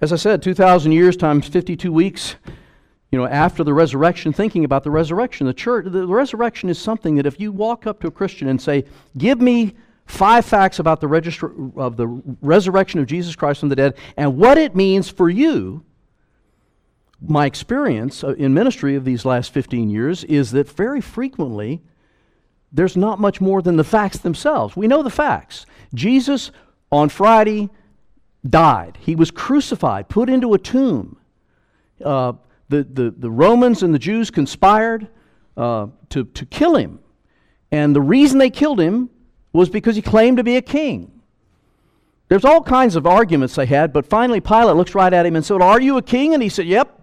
As I said, 2,000 years times 52 weeks, after the resurrection, thinking about the resurrection. The resurrection is something that if you walk up to a Christian and say, give me 5 facts about the resurrection of Jesus Christ from the dead and what it means for you, my experience in ministry of these last 15 years is that very frequently there's not much more than the facts themselves. We know the facts. Jesus on Friday died. He was crucified, put into a tomb. The Romans and the Jews conspired to kill him. And the reason they killed him was because he claimed to be a king. There's all kinds of arguments they had, but finally Pilate looks right at him and said, "Are you a king?" And he said, "Yep."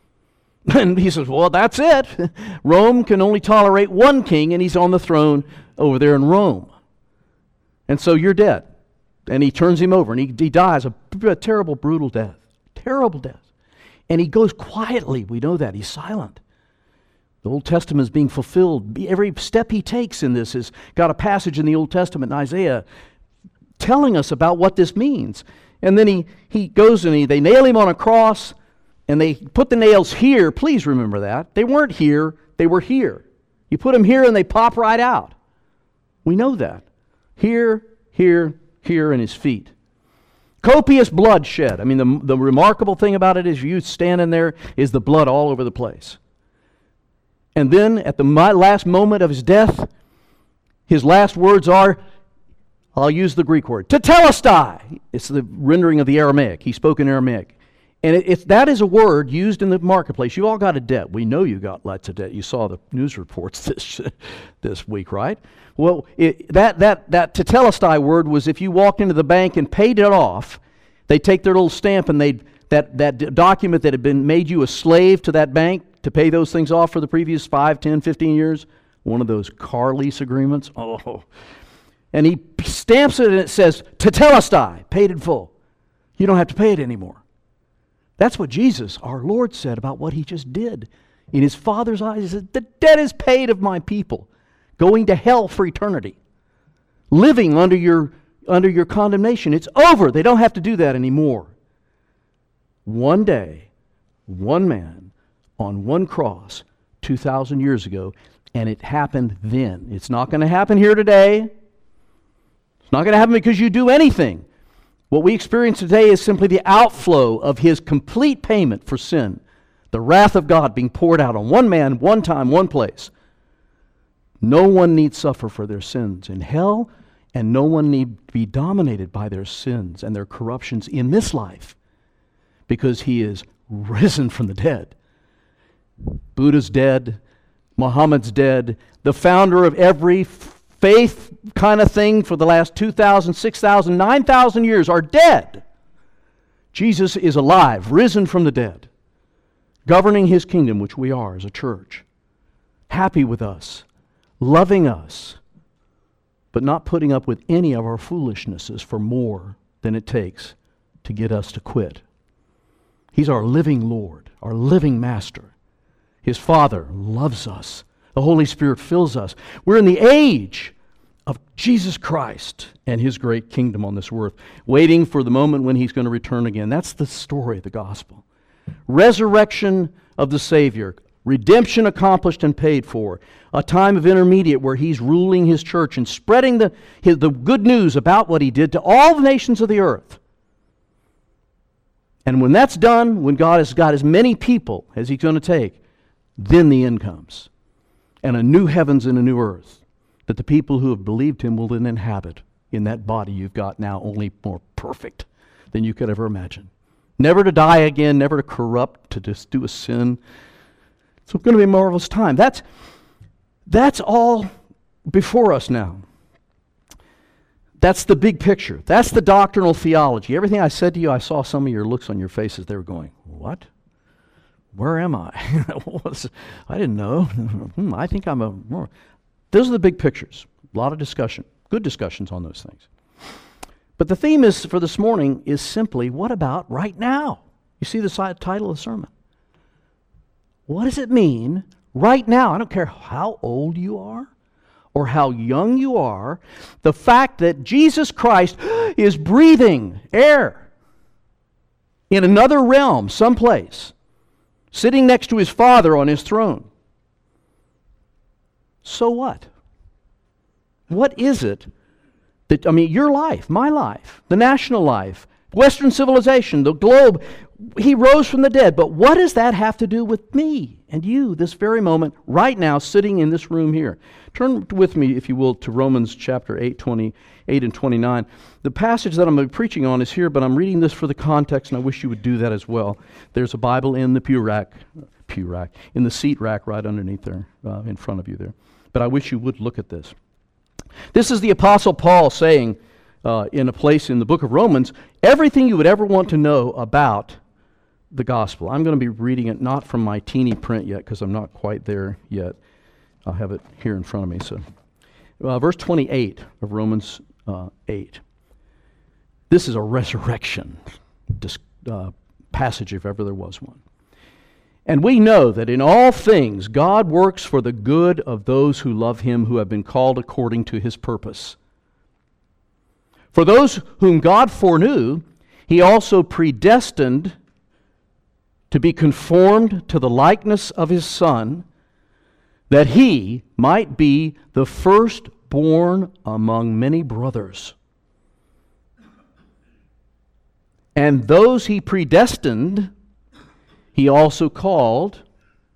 And he says, "Well, that's it. Rome can only tolerate one king, and he's on the throne over there in Rome. And so you're dead." And he turns him over, and he dies a terrible, brutal death. Terrible death. And he goes quietly. We know that. He's silent. The Old Testament is being fulfilled. Every step he takes in this has got a passage in the Old Testament in Isaiah telling us about what this means. And then he goes and they nail him on a cross, and they put the nails here. Please remember that. They weren't here. They were here. You put them here and they pop right out. We know that. Here, here, here in his feet. Copious blood shed. I mean, the remarkable thing about it is you standing there is the blood all over the place. And then at the last moment of his death, his last words are, I'll use the Greek word, tetelestai. It's the rendering of the Aramaic. He spoke in Aramaic. And that is a word used in the marketplace. You all got a debt. We know you got lots of debt. You saw the news reports this week, right? Well, that tetelestai word was if you walked into the bank and paid it off, they'd take their little stamp and that document that had been made you a slave to that bank to pay those things off for the previous 5, 10, 15 years, one of those car lease agreements. Oh. And he stamps it and it says, tetelestai, paid in full. You don't have to pay it anymore. That's what Jesus, our Lord, said about what he just did. In his Father's eyes, he said, the debt is paid of my people, going to hell for eternity, living under your condemnation. It's over. They don't have to do that anymore. One day, one man on one cross 2,000 years ago, and it happened then. It's not going to happen here today. It's not going to happen because you do anything. What we experience today is simply the outflow of his complete payment for sin. The wrath of God being poured out on one man, one time, one place. No one need suffer for their sins in hell, and no one need be dominated by their sins and their corruptions in this life, because he is risen from the dead. Buddha's dead. Muhammad's dead. The founder of every faith kind of thing for the last 2,000, 6,000, 9,000 years are dead. Jesus is alive, risen from the dead, governing his kingdom, which we are as a church, happy with us, loving us, but not putting up with any of our foolishnesses for more than it takes to get us to quit. He's our living Lord, our living Master. His Father loves us. The Holy Spirit fills us. We're in the age of Jesus Christ and his great kingdom on this earth, waiting for the moment when he's going to return again. That's the story of the gospel. Resurrection of the Savior, redemption accomplished and paid for, a time of intermediate where he's ruling his church and spreading the good news about what he did to all the nations of the earth. And when that's done, when God has got as many people as he's going to take, then the end comes. And a new heavens and a new earth that the people who have believed him will then inhabit in that body you've got now, only more perfect than you could ever imagine. Never to die again, never to corrupt, to just do a sin. It's going to be a marvelous time. That's all before us now. That's the big picture. That's the doctrinal theology. Everything I said to you, I saw some of your looks on your faces. They were going, what? Where am I? I didn't know. I think I'm Those are the big pictures. A lot of discussion. Good discussions on those things. But the theme is for this morning is simply, what about right now? You see the title of the sermon. What does it mean right now? I don't care how old you are or how young you are. The fact that Jesus Christ is breathing air in another realm, someplace, sitting next to his Father on his throne. So what? What is it that, your life, my life, the national life, Western civilization, the globe, he rose from the dead. But what does that have to do with me and you this very moment, right now, sitting in this room here? Turn with me, if you will, to Romans chapter 8, 28 and 29. The passage that I'm preaching on is here, but I'm reading this for the context, and I wish you would do that as well. There's a Bible in the pew rack, in the seat rack right underneath there, in front of you there. But I wish you would look at this. This is the Apostle Paul saying, in a place in the book of Romans, everything you would ever want to know about the gospel. I'm going to be reading it not from my teeny print yet, because I'm not quite there yet. I'll have it here in front of me. So, verse 28 of Romans 8. This is a resurrection passage, if ever there was one. And we know that in all things God works for the good of those who love Him, who have been called according to His purpose. For those whom God foreknew, He also predestined to be conformed to the likeness of His Son, that He might be the firstborn among many brothers. And those He predestined, He also called.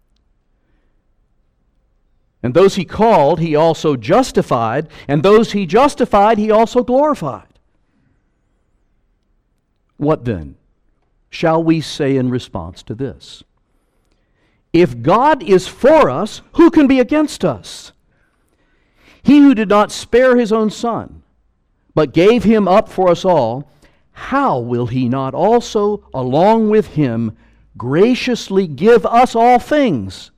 And those He called, He also justified. And those He justified, He also glorified. What then shall we say in response to this? If God is for us, who can be against us? He who did not spare His own Son, but gave Him up for us all, how will He not also, along with Him, graciously give us all things?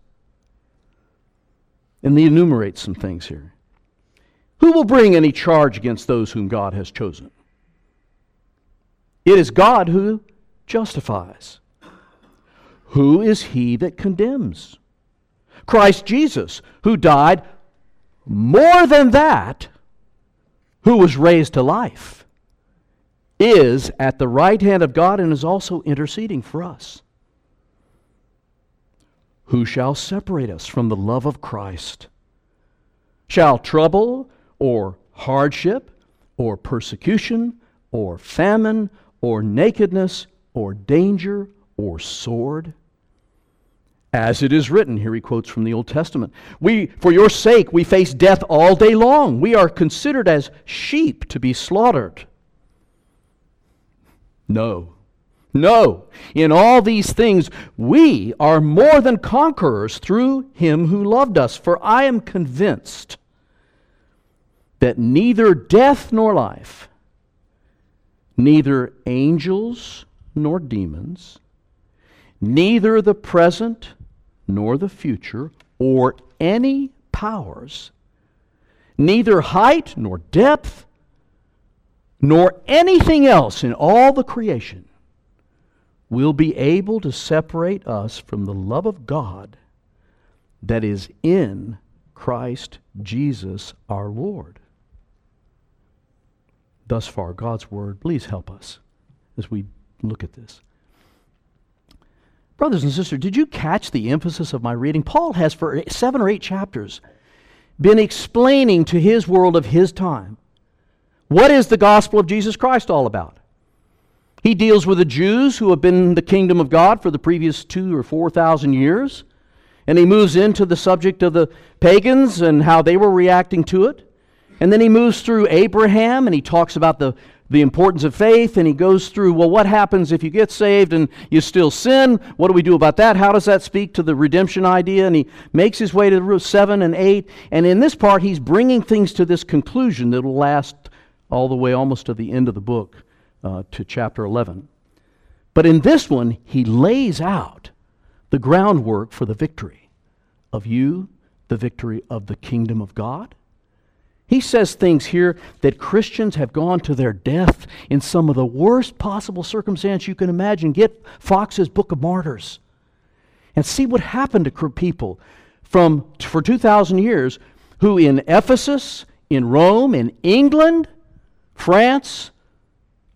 And He enumerates some things here. Who will bring any charge against those whom God has chosen? It is God who justifies. Who is he that condemns? Christ Jesus, who died, more than that, who was raised to life, is at the right hand of God and is also interceding for us. Who shall separate us from the love of Christ? Shall trouble, or hardship, or persecution, or famine, or nakedness, or danger, or sword? As it is written, here he quotes from the Old Testament, for your sake we face death all day long. We are considered as sheep to be slaughtered. No. In all these things we are more than conquerors through Him who loved us. For I am convinced that neither death nor life, neither angels nor demons, neither the present nor the future, or any powers, neither height nor depth, nor anything else in all the creation will be able to separate us from the love of God that is in Christ Jesus our Lord. Thus far, God's Word. Please help us as we look at this. Brothers and sisters, did you catch the emphasis of my reading? Paul has, for 7 or 8 chapters, been explaining to his world of his time, what is the gospel of Jesus Christ all about? He deals with the Jews who have been in the kingdom of God for the previous 2,000 or 4,000 years, and he moves into the subject of the pagans and how they were reacting to it. And then he moves through Abraham, and he talks about the importance of faith, and he goes through, well, what happens if you get saved and you still sin? What do we do about that? How does that speak to the redemption idea? And he makes his way to 7 and 8, and in this part he's bringing things to this conclusion that will last all the way almost to the end of the book, to chapter 11. But in this one, he lays out the groundwork for the victory of you, the victory of the kingdom of God. He says things here that Christians have gone to their death in some of the worst possible circumstance you can imagine. Get Fox's Book of Martyrs and see what happened to people for 2,000 years who in Ephesus, in Rome, in England, France,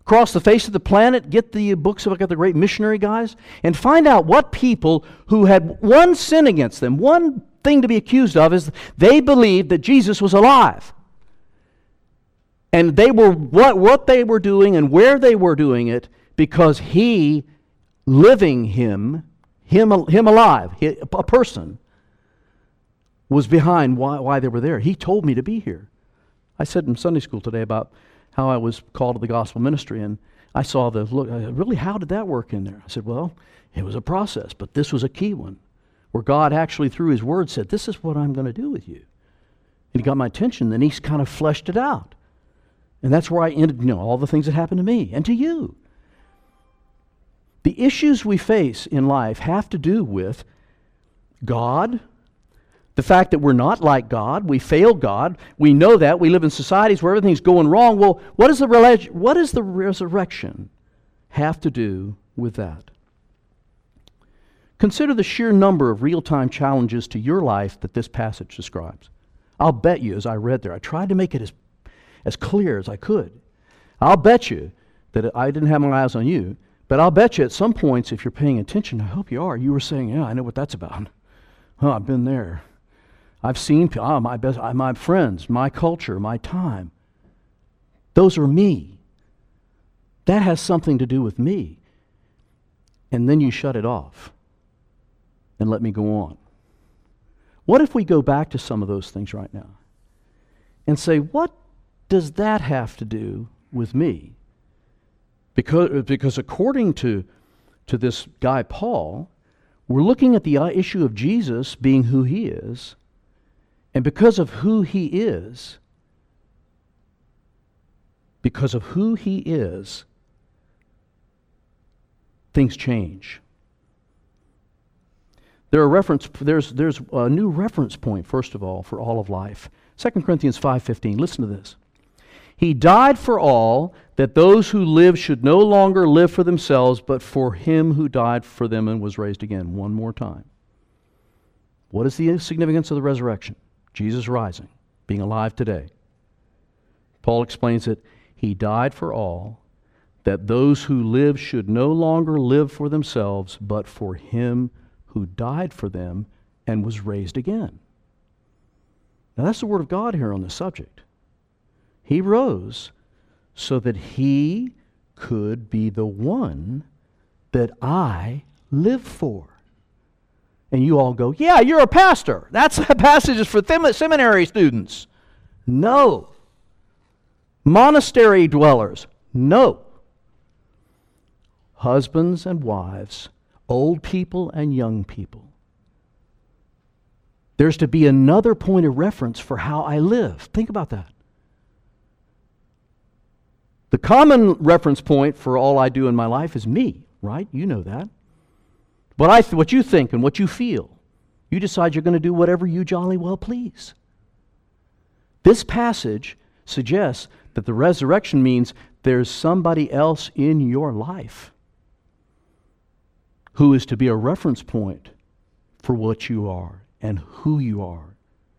across the face of the planet, get the books of the great missionary guys, and find out what people who had one sin against them, one thing to be accused of, is they believed that Jesus was alive. And they were what they were doing and where they were doing it because he, living him alive, a person, was behind why they were there. He told me to be here. I said in Sunday school today about how I was called to the gospel ministry, and I saw really, how did that work in there? I said, well, it was a process, but this was a key one, where God actually through his word said, this is what I'm going to do with you. And he got my attention, then he kind of fleshed it out. And that's where I ended, all the things that happened to me and to you. The issues we face in life have to do with God, the fact that we're not like God, we fail God, we know that, we live in societies where everything's going wrong. Well, what does the resurrection have to do with that? Consider the sheer number of real-time challenges to your life that this passage describes. I'll bet you, as I read there, I tried to make it as clear as I could. I'll bet you that I didn't have my eyes on you, but I'll bet you at some points, if you're paying attention, I hope you are, you were saying, yeah, I know what that's about. Oh, I've been there. I've seen my friends, my culture, my time. Those are me. That has something to do with me. And then you shut it off and let me go on. What if we go back to some of those things right now and say, what does that have to do with me? Because according to this guy Paul, we're looking at the issue of Jesus being who he is, and because of who he is, things change. There's a new reference point, first of all, for all of life. 2 Corinthians 5:15, listen to this. He died for all, that those who live should no longer live for themselves, but for him who died for them and was raised again. One more time. What is the significance of the resurrection? Jesus rising, being alive today. Paul explains it. He died for all, that those who live should no longer live for themselves, but for him who died for them and was raised again. Now that's the word of God here on this subject. He rose so that he could be the one that I live for. And you all go, yeah, you're a pastor. That's a passage for seminary students. No. Monastery dwellers. No. Husbands and wives, old people and young people. There's to be another point of reference for how I live. Think about that. The common reference point for all I do in my life is me, right? You know that. But what you think and what you feel, you decide you're going to do whatever you jolly well please. This passage suggests that the resurrection means there's somebody else in your life who is to be a reference point for what you are and who you are.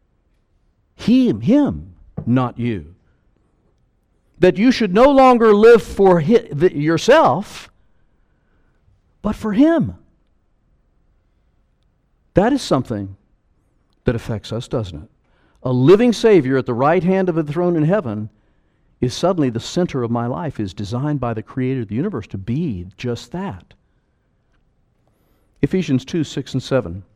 Him, not you. That you should no longer live for yourself, but for him. That is something that affects us, doesn't it? A living Savior at the right hand of the throne in heaven is suddenly the center of my life, is designed by the Creator of the universe to be just that. Ephesians 2, 6 and 7.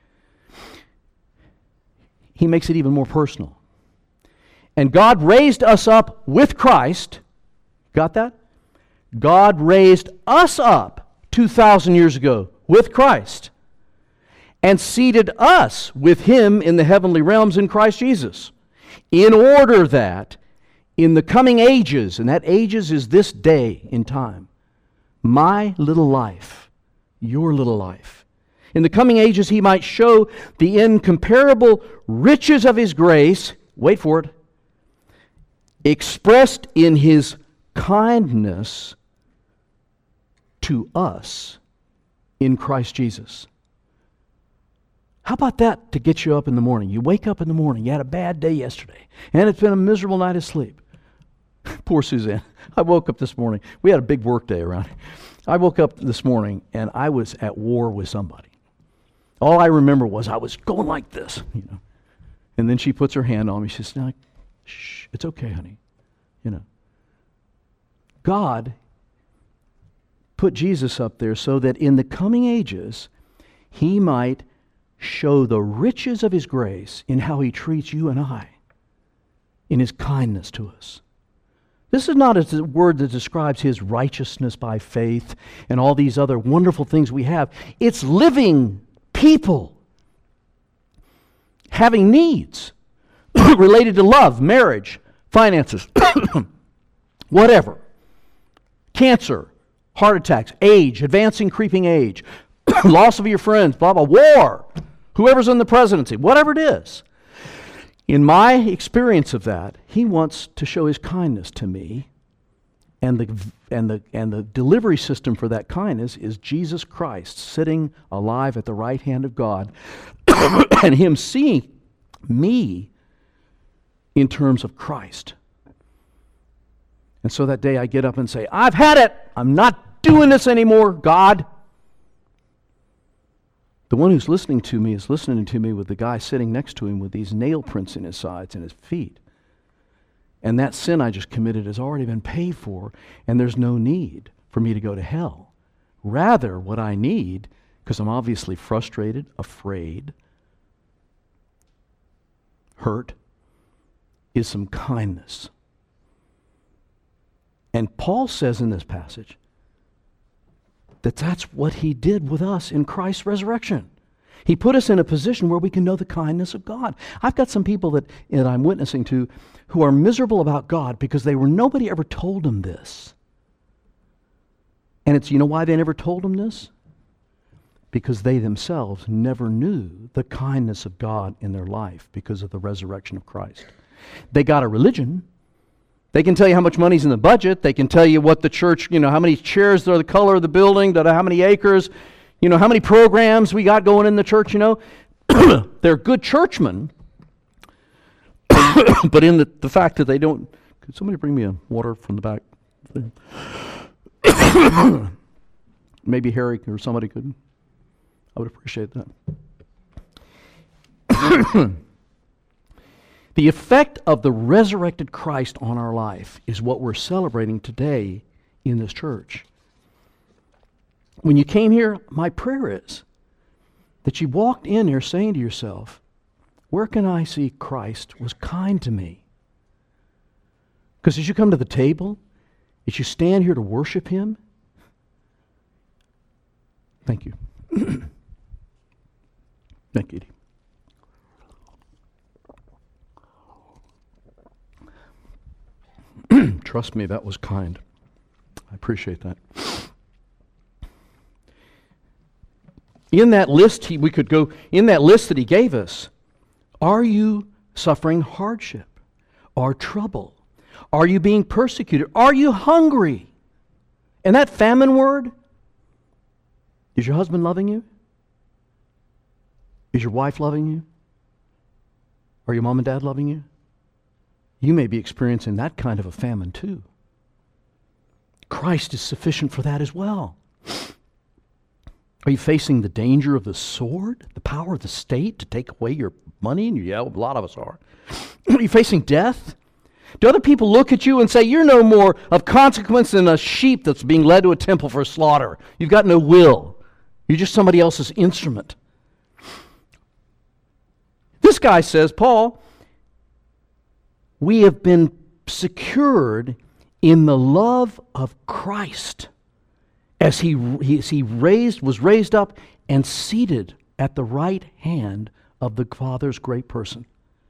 He makes it even more personal. And God raised us up with Christ. Got that? God raised us up 2,000 years ago with Christ and seated us with him in the heavenly realms in Christ Jesus, in order that in the coming ages, and that ages is this day in time, my little life, your little life, in the coming ages he might show the incomparable riches of his grace, wait for it, expressed in his kindness to us in Christ Jesus. How about that to get you up in the morning? You wake up in the morning, you had a bad day yesterday, and it's been a miserable night of sleep. Poor Suzanne. I woke up this morning. We had a big work day around here. I woke up this morning and I was at war with somebody. All I remember was I was going like this, you know. And then she puts her hand on me. She says, "No, shh, it's okay, honey." You know. God put Jesus up there so that in the coming ages, he might show the riches of his grace in how he treats you and I, in his kindness to us. This is not a word that describes his righteousness by faith and all these other wonderful things we have. It's living people having needs related to love, marriage, finances, whatever. Cancer, heart attacks, age, advancing creeping age, loss of your friends, blah, blah, war, whoever's in the presidency, whatever it is. In my experience of that, he wants to show his kindness to me, and the delivery system for that kindness is Jesus Christ sitting alive at the right hand of God, and him seeing me in terms of Christ. And so that day I get up and say, "I've had it. I'm not doing this anymore, God." The one who's listening to me is listening to me with the guy sitting next to him with these nail prints in his sides and his feet. And that sin I just committed has already been paid for, and there's no need for me to go to hell. Rather, what I need, because I'm obviously frustrated, afraid, hurt, is some kindness. And Paul says in this passage that that's what he did with us in Christ's resurrection. He put us in a position where we can know the kindness of God. I've got some people that I'm witnessing to who are miserable about God because nobody ever told them this. And you know why they never told them this? Because they themselves never knew the kindness of God in their life because of the resurrection of Christ. They got a religion. They can tell you how much money's in the budget. They can tell you what the church, how many chairs are, the color of the building, how many acres, how many programs we got going in the church, They're good churchmen. But in the fact that they don't... Could somebody bring me a water from the back? Maybe Harry or somebody could. I would appreciate that. The effect of the resurrected Christ on our life is what we're celebrating today in this church. When you came here, my prayer is that you walked in here saying to yourself, where can I see Christ was kind to me? Because as you come to the table, as you stand here to worship him, thank you. Thank you. Trust me, that was kind. I appreciate that. In that list, we could go, in that list that he gave us, are you suffering hardship or trouble? Are you being persecuted? Are you hungry? And that famine word, is your husband loving you? Is your wife loving you? Are your mom and dad loving you? You may be experiencing that kind of a famine too. Christ is sufficient for that as well. Are you facing the danger of the sword, the power of the state to take away your money? And a lot of us are. Are you facing death? Do other people look at you and say, you're no more of consequence than a sheep that's being led to a temple for slaughter? You've got no will. You're just somebody else's instrument. This guy says, Paul, we have been secured in the love of Christ as he was raised up and seated at the right hand of the Father's great person.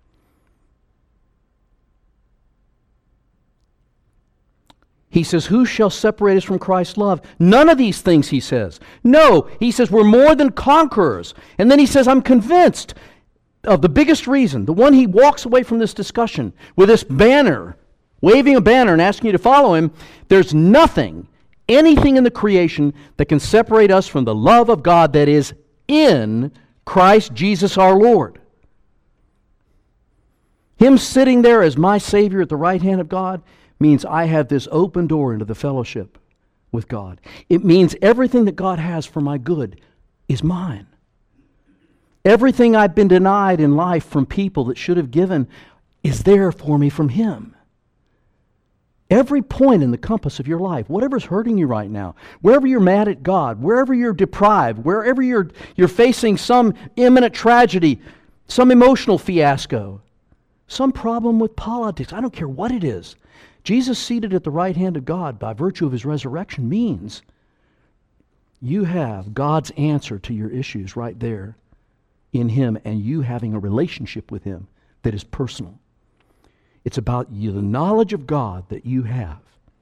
He says, who shall separate us from Christ's love? None of these things, he says. No, he says, we're more than conquerors. And then he says, I'm convinced of the biggest reason, the one he walks away from this discussion with this banner, waving a banner and asking you to follow him. There's nothing, anything in the creation that can separate us from the love of God that is in Christ Jesus our Lord. Him sitting there as my Savior at the right hand of God means I have this open door into the fellowship with God. It means everything that God has for my good is mine. Everything I've been denied in life from people that should have given is there for me from Him. Every point in the compass of your life, whatever's hurting you right now, wherever you're mad at God, wherever you're deprived, wherever you're facing some imminent tragedy, some emotional fiasco, some problem with politics, I don't care what it is. Jesus seated at the right hand of God by virtue of His resurrection means you have God's answer to your issues right there in Him, and you having a relationship with Him that is personal. It's about you, the knowledge of God that you have.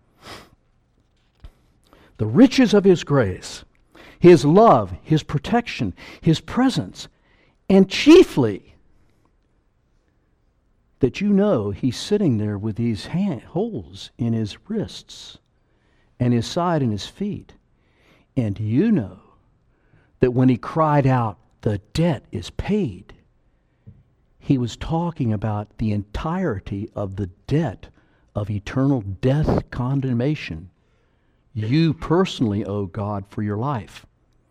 The riches of His grace, His love, His protection, His presence, and chiefly that you know He's sitting there with these holes in His wrists and His side and His feet. And you know that when He cried out, "The debt is paid," He was talking about the entirety of the debt of eternal death condemnation you personally owe God for your life.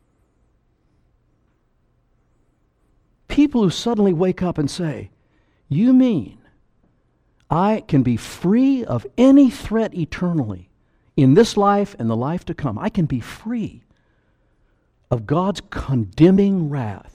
People who suddenly wake up and say, "You mean I can be free of any threat eternally in this life and the life to come? I can be free of God's condemning wrath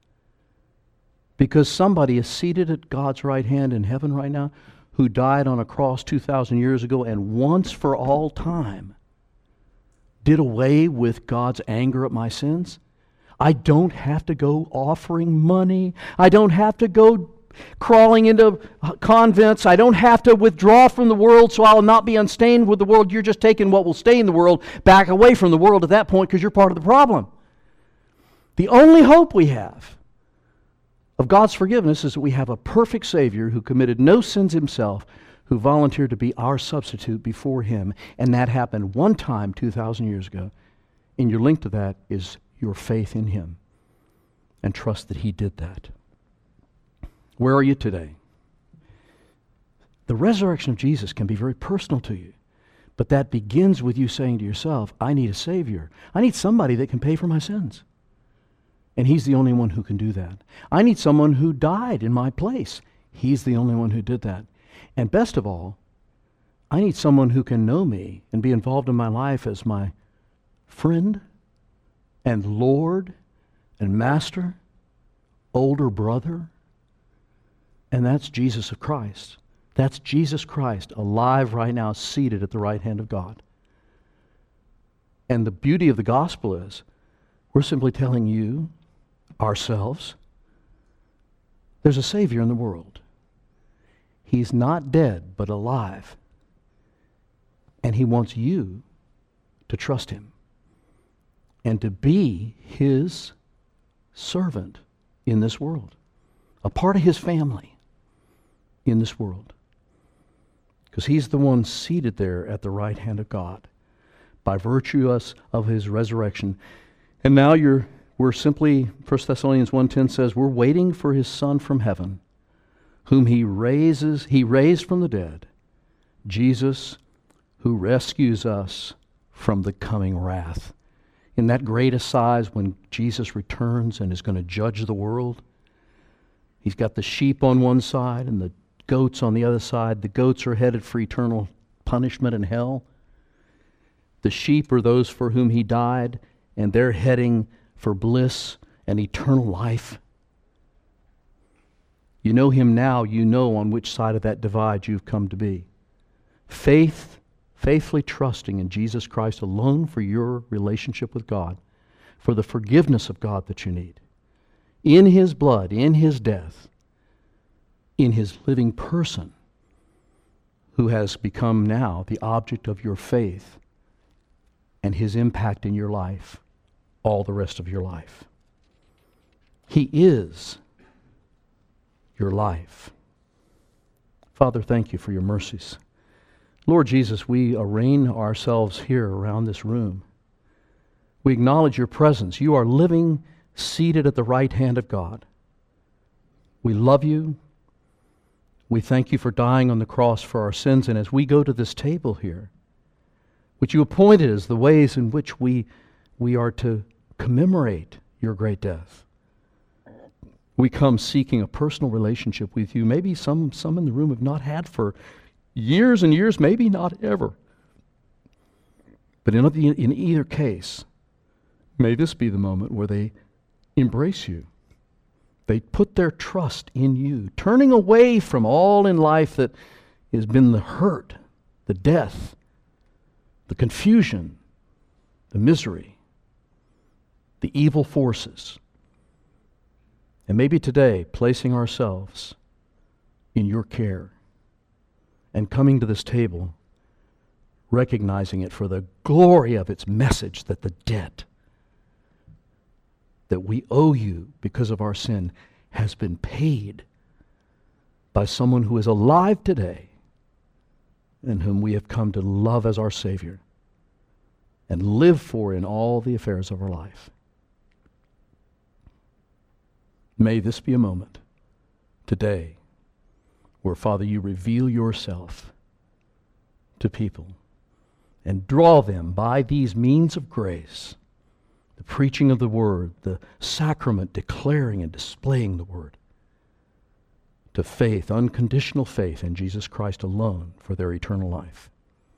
because somebody is seated at God's right hand in heaven right now who died on a cross 2,000 years ago and once for all time did away with God's anger at my sins? I don't have to go offering money. I don't have to go crawling into convents. I don't have to withdraw from the world so I'll not be unstained with the world. You're just taking what will stay in the world back away from the world at that point because you're part of the problem. The only hope we have of God's forgiveness is that we have a perfect Savior who committed no sins Himself, who volunteered to be our substitute before Him, and that happened one time 2,000 years ago. And your link to that is your faith in Him and trust that He did that. Where are you today? The resurrection of Jesus can be very personal to you, but that begins with you saying to yourself, I need a Savior. I need somebody that can pay for my sins. And He's the only one who can do that. I need someone who died in my place. He's the only one who did that. And best of all, I need someone who can know me and be involved in my life as my friend and Lord and Master, older brother. And that's Jesus of Christ. That's Jesus Christ, alive right now, seated at the right hand of God. And the beauty of the gospel is, we're simply telling you, ourselves, there's a Savior in the world. He's not dead, but alive. And He wants you to trust Him and to be His servant in this world, a part of His family in this world. Because He's the one seated there at the right hand of God by virtue of His resurrection. And now we're simply, 1 Thessalonians 1:10 says, we're waiting for His Son from heaven, whom He raised from the dead, Jesus, who rescues us from the coming wrath. In that great assize when Jesus returns and is going to judge the world, He's got the sheep on one side and the goats on the other side. The goats are headed for eternal punishment in hell. The sheep are those for whom He died, and they're heading for bliss and eternal life. You know Him now, you know on which side of that divide you've come to be. Faithfully trusting in Jesus Christ alone for your relationship with God, for the forgiveness of God that you need. In His blood, in His death, in His living person, who has become now the object of your faith and His impact in your life all the rest of your life. He is your life. Father, thank You for Your mercies. Lord Jesus, we arraign ourselves here around this room. We acknowledge Your presence. You are living, seated at the right hand of God. We love You. We thank you for dying on the cross for our sins, and as we go to this table here, which you appointed as the ways in which we are to commemorate your great death, we come seeking a personal relationship with you. Maybe some in the room have not had for years and years, maybe not ever. But in either case, may this be the moment where they embrace you. They put their trust in you, turning away from all in life that has been the hurt, the death, the confusion, the misery, the evil forces. And maybe today, placing ourselves in your care and coming to this table, recognizing it for the glory of its message that the debt that we owe you because of our sin has been paid by someone who is alive today and whom we have come to love as our Savior and live for in all the affairs of our life. May this be a moment today where, Father, you reveal yourself to people and draw them by these means of grace, the preaching of the Word, the sacrament declaring and displaying the Word, to faith, unconditional faith in Jesus Christ alone for their eternal life.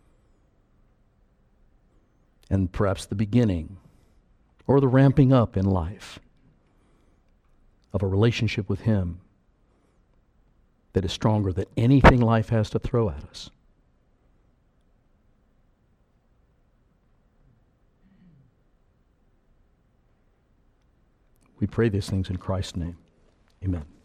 And perhaps the beginning or the ramping up in life of a relationship with Him that is stronger than anything life has to throw at us. We pray these things in Christ's name. Amen.